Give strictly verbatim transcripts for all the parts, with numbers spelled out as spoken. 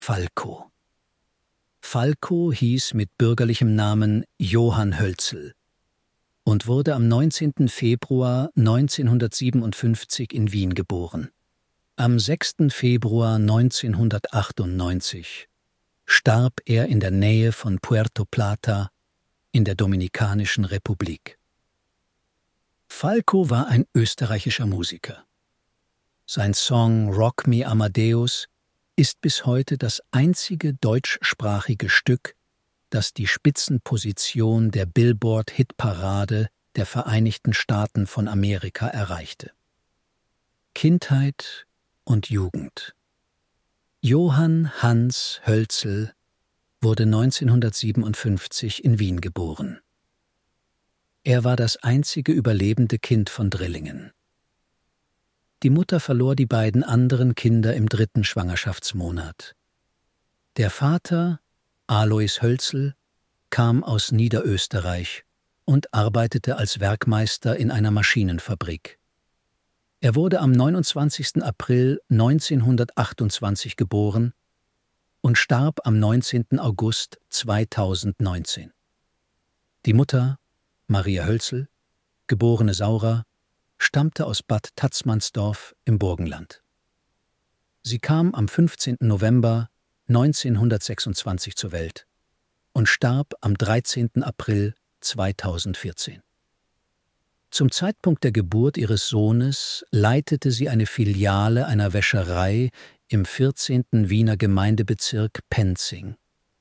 Falco. Falco hieß mit bürgerlichem Namen Johann Hölzel und wurde am neunzehnten Februar neunzehnhundertsiebenundfünfzig in Wien geboren. Am sechsten Februar neunzehnhundertachtundneunzig starb er in der Nähe von Puerto Plata in der Dominikanischen Republik. Falco war ein österreichischer Musiker. Sein Song »Rock Me Amadeus« ist bis heute das einzige deutschsprachige Stück, das die Spitzenposition der Billboard-Hitparade der Vereinigten Staaten von Amerika erreichte. Kindheit und Jugend. Johann Hans Hölzel wurde neunzehnhundertsiebenundfünfzig in Wien geboren. Er war das einzige überlebende Kind von Drillingen. Die Mutter verlor die beiden anderen Kinder im dritten Schwangerschaftsmonat. Der Vater, Alois Hölzel, kam aus Niederösterreich und arbeitete als Werkmeister in einer Maschinenfabrik. Er wurde am neunundzwanzigsten April neunzehnhundertachtundzwanzig geboren und starb am neunzehnten August zweitausendneunzehn. Die Mutter, Maria Hölzel, geborene Saurer, stammte aus Bad Tatzmannsdorf im Burgenland. Sie kam am fünfzehnten November neunzehnhundertsechsundzwanzig zur Welt und starb am dreizehnten April zweitausendvierzehn. Zum Zeitpunkt der Geburt ihres Sohnes leitete sie eine Filiale einer Wäscherei im vierzehnten Wiener Gemeindebezirk Penzing.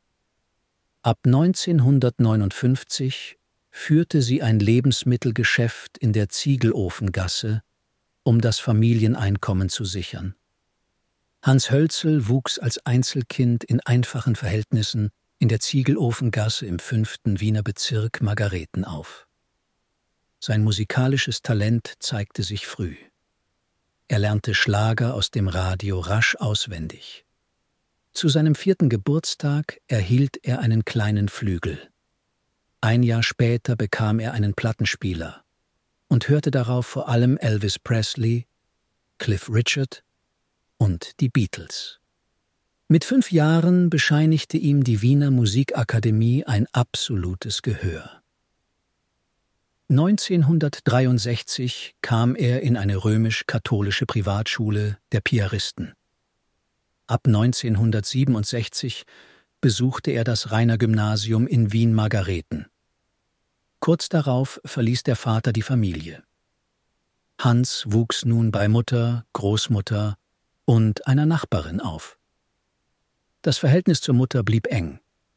Ab neunzehnhundertneunundfünfzig führte sie ein Lebensmittelgeschäft in der Ziegelofengasse, um das Familieneinkommen zu sichern. Hans Hölzel wuchs als Einzelkind in einfachen Verhältnissen in der Ziegelofengasse im fünften Wiener Bezirk Margareten auf. Sein musikalisches Talent zeigte sich früh. Er lernte Schlager aus dem Radio rasch auswendig. Zu seinem vierten Geburtstag erhielt er einen kleinen Flügel. Ein Jahr später bekam er einen Plattenspieler und hörte darauf vor allem Elvis Presley, Cliff Richard und die Beatles. Mit fünf Jahren bescheinigte ihm die Wiener Musikakademie ein absolutes Gehör. neunzehnhundertdreiundsechzig kam er in eine römisch-katholische Privatschule der Piaristen. Ab neunzehnhundertsiebenundsechzig besuchte er das Rainer-Gymnasium in Wien-Margareten. Kurz darauf verließ der Vater die Familie. Hans wuchs nun bei Mutter, Großmutter und einer Nachbarin auf. Das Verhältnis zur Mutter blieb eng.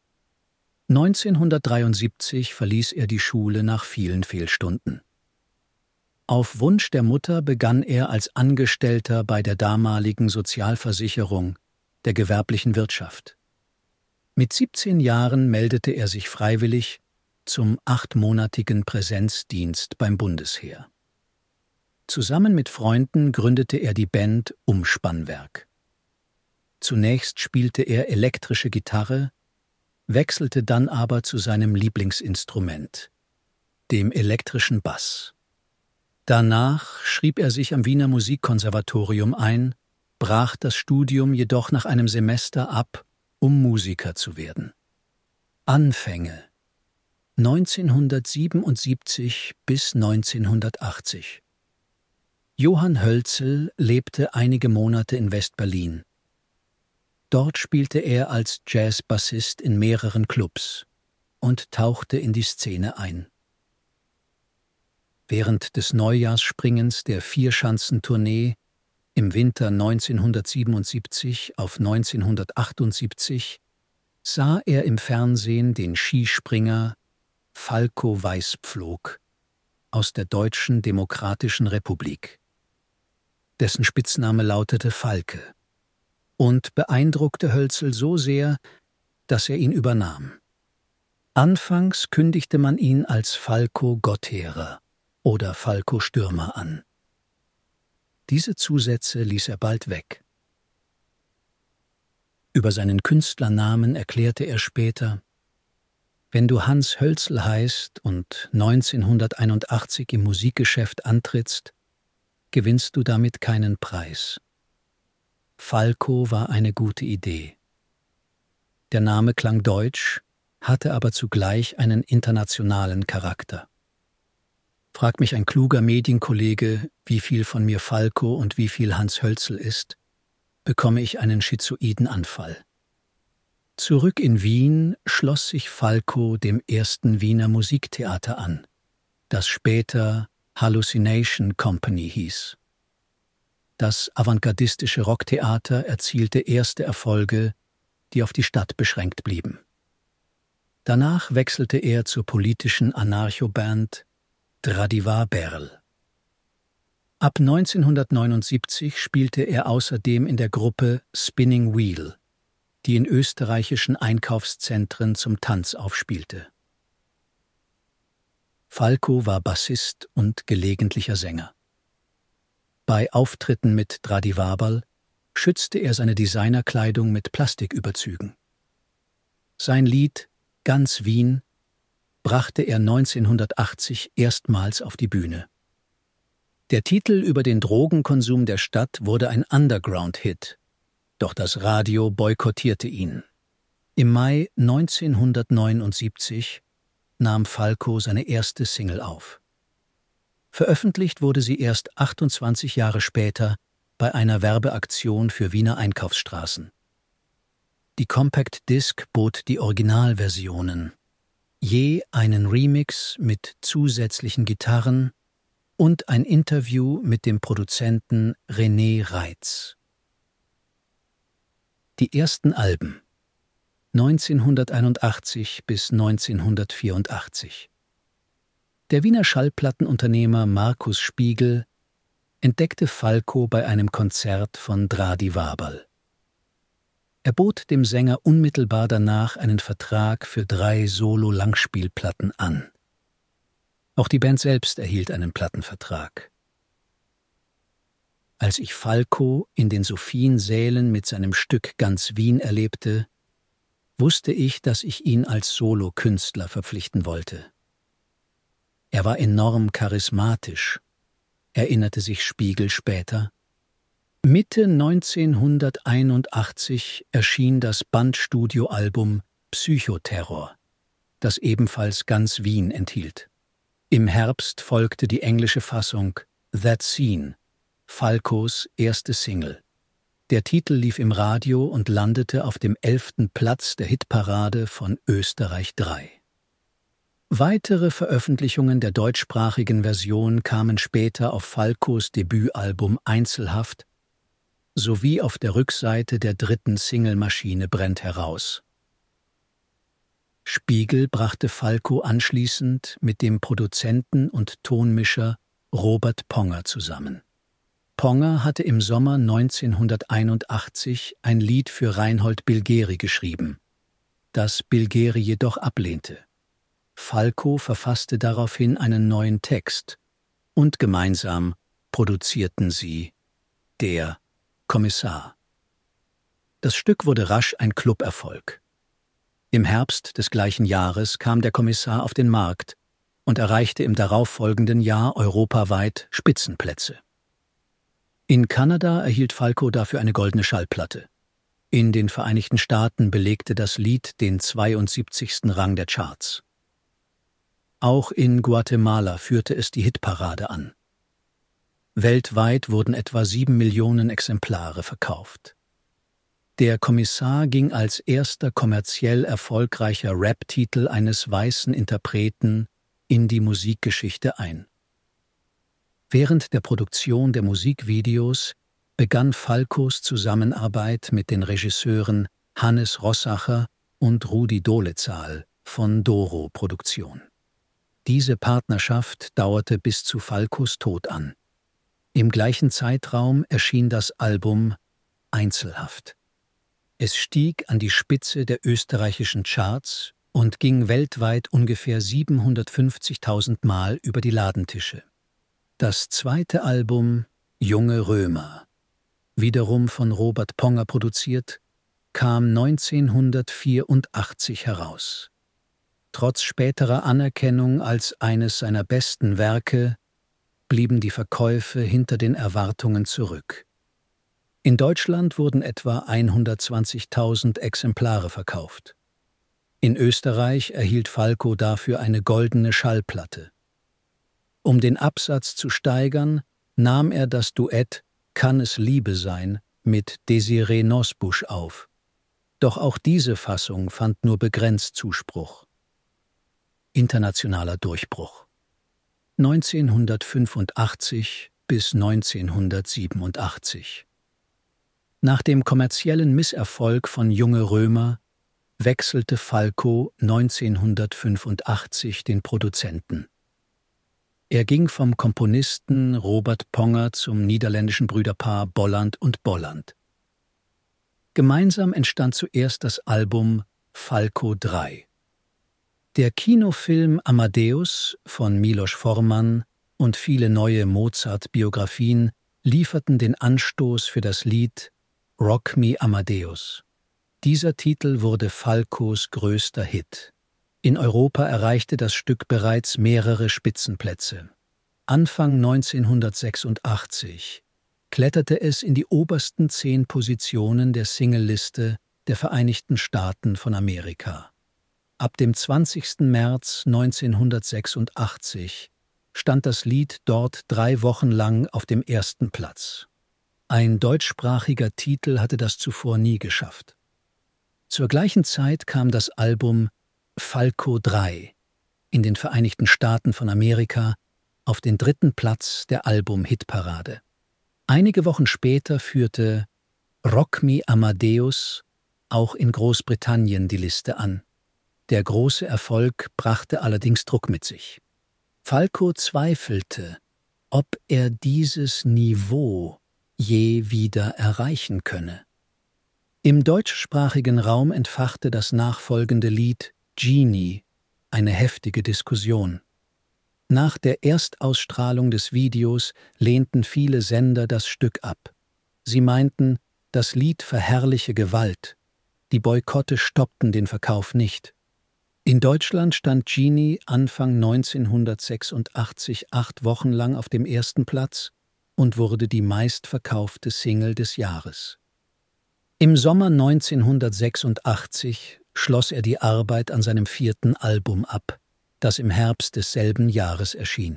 neunzehnhundertdreiundsiebzig verließ er die Schule nach vielen Fehlstunden. Auf Wunsch der Mutter begann er als Angestellter bei der damaligen Sozialversicherung der gewerblichen Wirtschaft. Mit siebzehn Jahren meldete er sich freiwillig zum achtmonatigen Präsenzdienst beim Bundesheer. Zusammen mit Freunden gründete er die Band Umspannwerk. Zunächst spielte er elektrische Gitarre, wechselte dann aber zu seinem Lieblingsinstrument, dem elektrischen Bass. Danach schrieb er sich am Wiener Musikkonservatorium ein, brach das Studium jedoch nach einem Semester ab, um Musiker zu werden. Anfänge neunzehnhundertsiebenundsiebzig bis neunzehnhundertachtzig. Johann Hölzel lebte einige Monate in West-Berlin. Dort spielte er als Jazzbassist in mehreren Clubs und tauchte in die Szene ein. Während des Neujahrsspringens der Vierschanzentournee im Winter neunzehnhundertsiebenundsiebzig auf neunzehnhundertachtundsiebzig sah er im Fernsehen den Skispringer Falco Weißpflog aus der Deutschen Demokratischen Republik. Dessen Spitzname lautete Falke und beeindruckte Hölzel so sehr, dass er ihn übernahm. Anfangs kündigte man ihn als Falco Gottherer oder Falco Stürmer an. Diese Zusätze ließ er bald weg. Über seinen Künstlernamen erklärte er später: Wenn du Hans Hölzel heißt und neunzehnhunderteinundachtzig im Musikgeschäft antrittst, gewinnst du damit keinen Preis. Falco war eine gute Idee, Der Name klang deutsch, hatte aber zugleich einen internationalen Charakter. Fragt mich ein kluger Medienkollege, wie viel von mir Falco und wie viel Hans Hölzel ist, bekomme ich einen schizoiden Anfall. Zurück in Wien schloss sich Falco dem ersten Wiener Musiktheater an, das später Hallucination Company hieß. Das avantgardistische Rocktheater erzielte erste Erfolge, die auf die Stadt beschränkt blieben. Danach wechselte er zur politischen Anarcho-Band Dradivar-Berl. Ab neunzehnhundertneunundsiebzig spielte er außerdem in der Gruppe Spinning Wheel, die in österreichischen Einkaufszentren zum Tanz aufspielte. Falco war Bassist und gelegentlicher Sänger. Bei Auftritten mit Dradivar-Berl schützte er seine Designerkleidung mit Plastiküberzügen. Sein Lied »Ganz Wien« brachte er neunzehnhundertachtzig erstmals auf die Bühne. Der Titel über den Drogenkonsum der Stadt wurde ein Underground-Hit, doch das Radio boykottierte ihn. Im Mai neunzehnhundertneunundsiebzig nahm Falco seine erste Single auf. Veröffentlicht wurde sie erst achtundzwanzig Jahre später bei einer Werbeaktion für Wiener Einkaufsstraßen. Die Compact Disc bot die Originalversionen, je einen Remix mit zusätzlichen Gitarren und ein Interview mit dem Produzenten René Reitz. Die ersten Alben neunzehnhunderteinundachtzig bis neunzehnhundertvierundachtzig. Der Wiener Schallplattenunternehmer Markus Spiegel entdeckte Falco bei einem Konzert von Dradivar-Berl. Er bot dem Sänger unmittelbar danach einen Vertrag für drei Solo-Langspielplatten an. Auch die Band selbst erhielt einen Plattenvertrag. Als ich Falco in den Sophiensälen mit seinem Stück Ganz Wien erlebte, wusste ich, dass ich ihn als Solokünstler verpflichten wollte. Er war enorm charismatisch, erinnerte sich Spiegel später. Mitte neunzehnhunderteinundachtzig erschien das Bandstudioalbum Psychoterror, das ebenfalls Ganz Wien enthielt. Im Herbst folgte die englische Fassung That Scene, Falcos erste Single. Der Titel lief im Radio und landete auf dem elften Platz der Hitparade von Österreich drei. Weitere Veröffentlichungen der deutschsprachigen Version kamen später auf Falcos Debütalbum Einzelhaft sowie auf der Rückseite der dritten Single Maschine brennt heraus. Spiegel brachte Falco anschließend mit dem Produzenten und Tonmischer Robert Ponger zusammen. Ponger hatte im Sommer neunzehnhunderteinundachtzig ein Lied für Reinhold Bilgeri geschrieben, das Bilgeri jedoch ablehnte. Falco verfasste daraufhin einen neuen Text und gemeinsam produzierten sie Der Kommissar. Das Stück wurde rasch ein Cluberfolg. Im Herbst des gleichen Jahres kam Der Kommissar auf den Markt und erreichte im darauffolgenden Jahr europaweit Spitzenplätze. In Kanada erhielt Falco dafür eine goldene Schallplatte. In den Vereinigten Staaten belegte das Lied den zweiundsiebzigsten Rang der Charts. Auch in Guatemala führte es die Hitparade an. Weltweit wurden etwa sieben Millionen Exemplare verkauft. Der Kommissar ging als erster kommerziell erfolgreicher Rap-Titel eines weißen Interpreten in die Musikgeschichte ein. Während der Produktion der Musikvideos begann Falcos Zusammenarbeit mit den Regisseuren Hannes Rossacher und Rudi Dolezahl von Doro Produktion. Diese Partnerschaft dauerte bis zu Falcos Tod an. Im gleichen Zeitraum erschien das Album Einzelhaft. Es stieg an die Spitze der österreichischen Charts und ging weltweit ungefähr siebenhundertfünfzigtausend Mal über die Ladentische. Das zweite Album Junge Römer, wiederum von Robert Ponger produziert, kam neunzehnhundertvierundachtzig heraus. Trotz späterer Anerkennung als eines seiner besten Werke blieben die Verkäufe hinter den Erwartungen zurück. In Deutschland wurden etwa hundertzwanzigtausend Exemplare verkauft. In Österreich erhielt Falco dafür eine goldene Schallplatte. Um den Absatz zu steigern, nahm er das Duett »Kann es Liebe sein« mit Desiree Nosbusch auf. Doch auch diese Fassung fand nur begrenzt Zuspruch. Internationaler Durchbruch. neunzehnhundertfünfundachtzig bis neunzehnhundertsiebenundachtzig. Nach dem kommerziellen Misserfolg von Junge Römer wechselte Falco neunzehnhundertfünfundachtzig den Produzenten. Er ging vom Komponisten Robert Ponger zum niederländischen Brüderpaar Bolland und Bolland. Gemeinsam entstand zuerst das Album Falco drei. Der Kinofilm Amadeus von Milos Forman und viele neue Mozart-Biografien lieferten den Anstoß für das Lied Rock Me Amadeus. Dieser Titel wurde Falcos größter Hit. In Europa erreichte das Stück bereits mehrere Spitzenplätze. Anfang neunzehnhundertsechsundachtzig kletterte es in die obersten zehn Positionen der Singleliste der Vereinigten Staaten von Amerika. Ab dem zwanzigsten März neunzehnhundertsechsundachtzig stand das Lied dort drei Wochen lang auf dem ersten Platz. Ein deutschsprachiger Titel hatte das zuvor nie geschafft. Zur gleichen Zeit kam das Album Falco drei in den Vereinigten Staaten von Amerika auf den dritten Platz der Album-Hitparade. Einige Wochen später führte Rock Me Amadeus auch in Großbritannien die Liste an. Der große Erfolg brachte allerdings Druck mit sich. Falco zweifelte, ob er dieses Niveau je wieder erreichen könne. Im deutschsprachigen Raum entfachte das nachfolgende Lied Genie eine heftige Diskussion. Nach der Erstausstrahlung des Videos lehnten viele Sender das Stück ab. Sie meinten, das Lied verherrliche Gewalt. Die Boykotte stoppten den Verkauf nicht. In Deutschland stand Genie Anfang neunzehnhundertsechsundachtzig acht Wochen lang auf dem ersten Platz und wurde die meistverkaufte Single des Jahres. Im Sommer neunzehnhundertsechsundachtzig schloss er die Arbeit an seinem vierten Album ab, das im Herbst desselben Jahres erschien.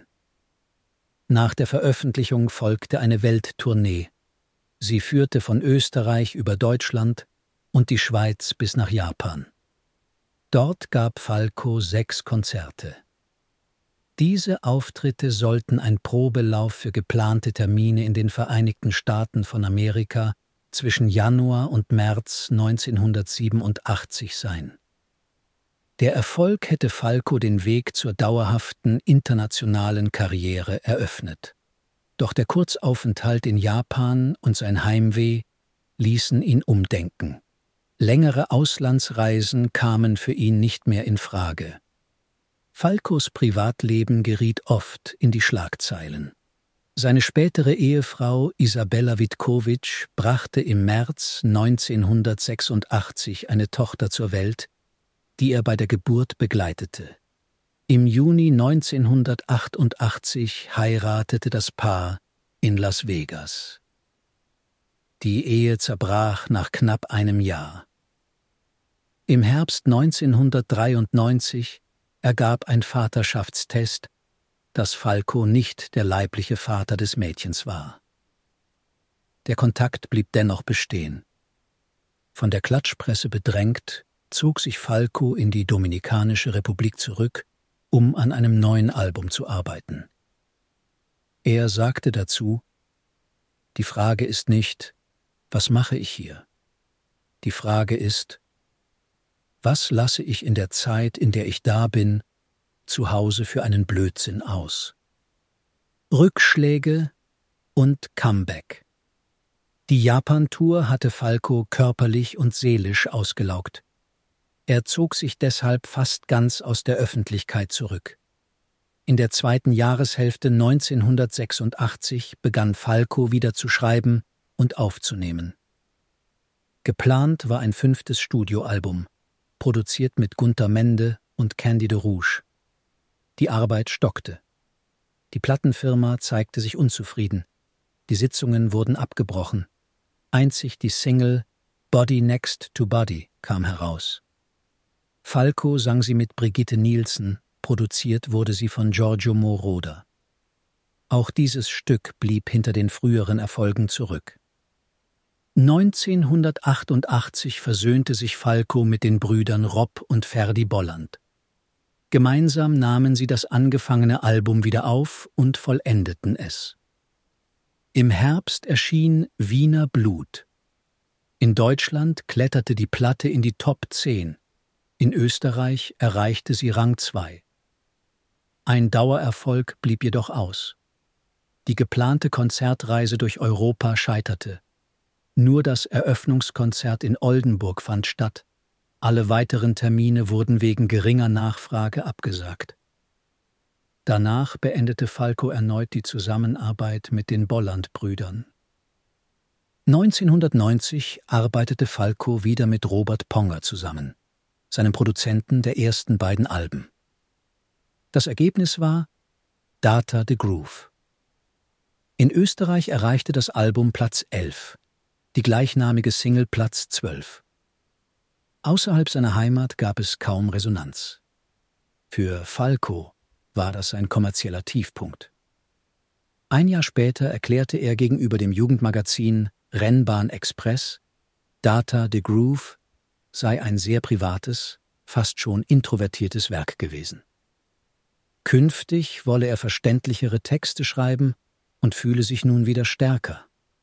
Nach der Veröffentlichung folgte eine Welttournee. Sie führte von Österreich über Deutschland und die Schweiz bis nach Japan. Dort gab Falco sechs Konzerte. Diese Auftritte sollten ein Probelauf für geplante Termine in den Vereinigten Staaten von Amerika zwischen Januar und März neunzehnhundertsiebenundachtzig sein. Der Erfolg hätte Falco den Weg zur dauerhaften internationalen Karriere eröffnet. Doch der Kurzaufenthalt in Japan und sein Heimweh ließen ihn umdenken. Längere Auslandsreisen kamen für ihn nicht mehr in Frage. Falcos Privatleben geriet oft in die Schlagzeilen. Seine spätere Ehefrau Isabella Witkowitsch brachte im März neunzehnhundertsechsundachtzig eine Tochter zur Welt, die er bei der Geburt begleitete. Im Juni neunzehnhundertachtundachtzig heiratete das Paar in Las Vegas. Die Ehe zerbrach nach knapp einem Jahr. Im Herbst neunzehnhundertdreiundneunzig ergab ein Vaterschaftstest, dass Falco nicht der leibliche Vater des Mädchens war. Der Kontakt blieb dennoch bestehen. Von der Klatschpresse bedrängt, zog sich Falco in die Dominikanische Republik zurück, um an einem neuen Album zu arbeiten. Er sagte dazu: Die Frage ist nicht, was mache ich hier? Die Frage ist, was lasse ich in der Zeit, in der ich da bin, zu Hause für einen Blödsinn aus? Rückschläge und Comeback. Die Japan-Tour hatte Falco körperlich und seelisch ausgelaugt. Er zog sich deshalb fast ganz aus der Öffentlichkeit zurück. In der zweiten Jahreshälfte neunzehnhundertsechsundachtzig begann Falco wieder zu schreiben und aufzunehmen. Geplant war ein fünftes Studioalbum, produziert mit Gunter Mende und Candy de Rouge. Die Arbeit stockte. Die Plattenfirma zeigte sich unzufrieden. Die Sitzungen wurden abgebrochen. Einzig die Single Body Next to Body kam heraus. Falco sang sie mit Brigitte Nielsen, produziert wurde sie von Giorgio Moroder. Auch dieses Stück blieb hinter den früheren Erfolgen zurück. neunzehnhundertachtundachtzig versöhnte sich Falco mit den Brüdern Rob und Ferdi Bolland. Gemeinsam nahmen sie das angefangene Album wieder auf und vollendeten es. Im Herbst erschien Wiener Blut. In Deutschland kletterte die Platte in die Top zehn. In Österreich erreichte sie Rang zwei. Ein Dauererfolg blieb jedoch aus. Die geplante Konzertreise durch Europa scheiterte. Nur das Eröffnungskonzert in Oldenburg fand statt. Alle weiteren Termine wurden wegen geringer Nachfrage abgesagt. Danach beendete Falco erneut die Zusammenarbeit mit den Bolland-Brüdern. neunzehnhundertneunzig arbeitete Falco wieder mit Robert Ponger zusammen, seinem Produzenten der ersten beiden Alben. Das Ergebnis war Data the Groove. In Österreich erreichte das Album Platz elf, die gleichnamige Single Platz zwölf. Außerhalb seiner Heimat gab es kaum Resonanz. Für Falco war das ein kommerzieller Tiefpunkt. Ein Jahr später erklärte er gegenüber dem Jugendmagazin Rennbahn Express, Data the Groove sei ein sehr privates, fast schon introvertiertes Werk gewesen. Künftig wolle er verständlichere Texte schreiben und fühle sich nun wieder stärker.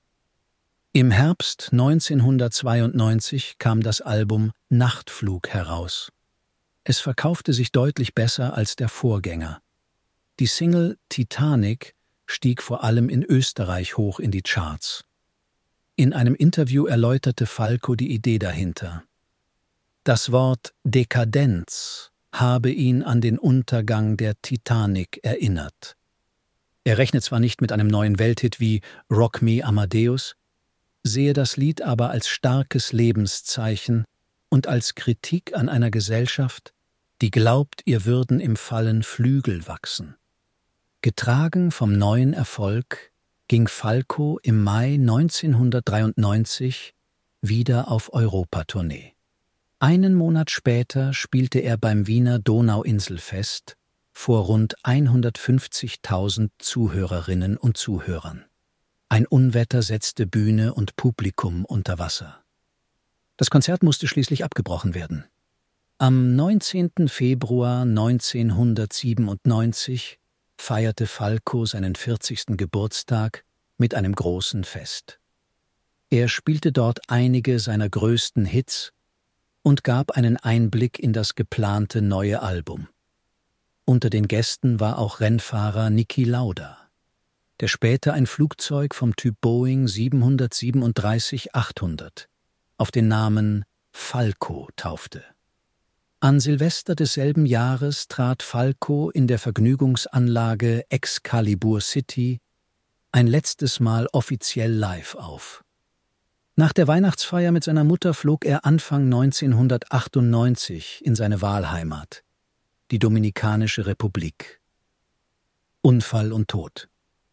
Im Herbst neunzehnhundertzweiundneunzig kam das Album Nachtflug heraus. Es verkaufte sich deutlich besser als der Vorgänger. Die Single Titanic stieg vor allem in Österreich hoch in die Charts. In einem Interview erläuterte Falco die Idee dahinter. Das Wort Dekadenz habe ihn an den Untergang der Titanic erinnert. Er rechnet zwar nicht mit einem neuen Welthit wie Rock Me Amadeus, sehe das Lied aber als starkes Lebenszeichen und als Kritik an einer Gesellschaft, die glaubt, ihr würden im Fallen Flügel wachsen. Getragen vom neuen Erfolg ging Falco im Mai neunzehnhundertdreiundneunzig wieder auf Europatournee. Einen Monat später spielte er beim Wiener Donauinselfest vor rund hundertfünfzigtausend Zuhörerinnen und Zuhörern. Ein Unwetter setzte Bühne und Publikum unter Wasser. Das Konzert musste schließlich abgebrochen werden. Am neunzehnten Februar neunzehnhundertsiebenundneunzig feierte Falco seinen vierzigsten Geburtstag mit einem großen Fest. Er spielte dort einige seiner größten Hits und gab einen Einblick in das geplante neue Album. Unter den Gästen war auch Rennfahrer Niki Lauda, der später ein Flugzeug vom Typ Boeing siebenhundertsiebenunddreißig achthundert auf den Namen Falco taufte. An Silvester desselben Jahres trat Falco in der Vergnügungsanlage Excalibur City ein letztes Mal offiziell live auf. Nach der Weihnachtsfeier mit seiner Mutter flog er Anfang neunzehnhundertachtundneunzig in seine Wahlheimat, die Dominikanische Republik. Unfall und Tod.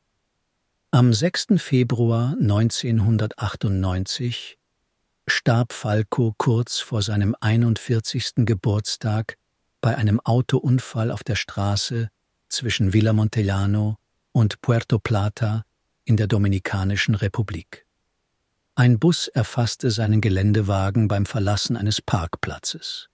Am sechsten Februar neunzehnhundertachtundneunzig starb Falco kurz vor seinem einundvierzigsten Geburtstag bei einem Autounfall auf der Straße zwischen Villa Montellano und Puerto Plata in der Dominikanischen Republik. Ein Bus erfasste seinen Geländewagen beim Verlassen eines Parkplatzes.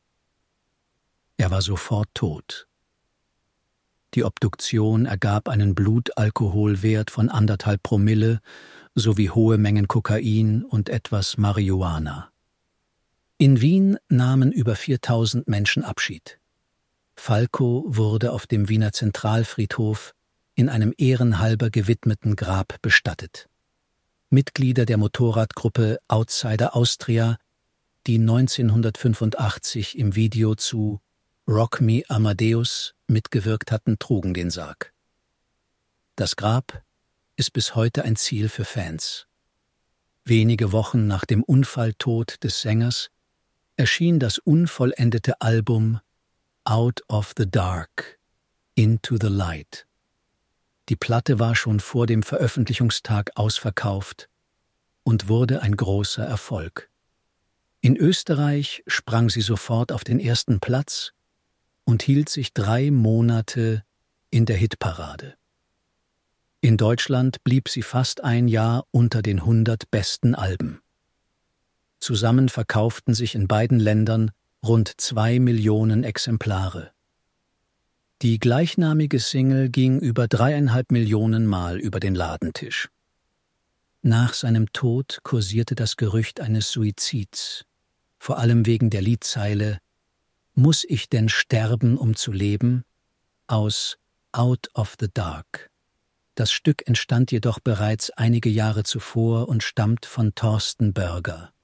Er war sofort tot. Die Obduktion ergab einen Blutalkoholwert von anderthalb Promille sowie hohe Mengen Kokain und etwas Marihuana. In Wien nahmen über viertausend Menschen Abschied. Falco wurde auf dem Wiener Zentralfriedhof in einem ehrenhalber gewidmeten Grab bestattet. Mitglieder der Motorradgruppe Outsider Austria, die neunzehnhundertfünfundachtzig im Video zu Rock Me Amadeus mitgewirkt hatten, trugen den Sarg. Das Grab ist bis heute ein Ziel für Fans. Wenige Wochen nach dem Unfalltod des Sängers erschien das unvollendete Album Out of the Dark, Into the Light. Die Platte war schon vor dem Veröffentlichungstag ausverkauft und wurde ein großer Erfolg. In Österreich sprang sie sofort auf den ersten Platz und hielt sich drei Monate in der Hitparade. In Deutschland blieb sie fast ein Jahr unter den hundert besten Alben. Zusammen verkauften sich in beiden Ländern rund zwei Millionen Exemplare. Die gleichnamige Single ging über dreieinhalb Millionen Mal über den Ladentisch. Nach seinem Tod kursierte das Gerücht eines Suizids, vor allem wegen der Liedzeile »Muss ich denn sterben, um zu leben?« aus Out of the Dark. Das Stück entstand jedoch bereits einige Jahre zuvor und stammt von Thorsten Börger.